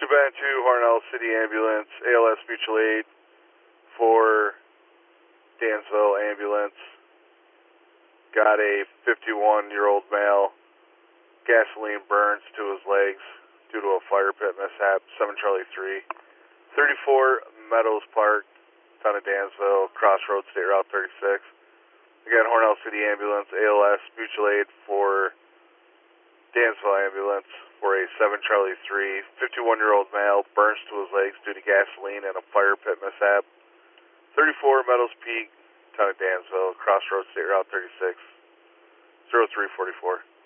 Bend 2, Harnell City Ambulance, ALS Mutual Aid for Dansville Ambulance. Got a 51-year-old male, gasoline burns to his legs due to a fire pit mishap, 7 Charlie 3. 34 Meadows Park, town of Dansville, Crossroads, State Route 36. Again, Harnell City Ambulance, ALS Mutual Aid for Dansville Ambulance for a 7 Charlie 3. 51-year-old male burns to his legs due to gasoline and a fire pit mishap. 34 Meadows Peak, town of Dansville, Crossroads, State Route 36. 0344.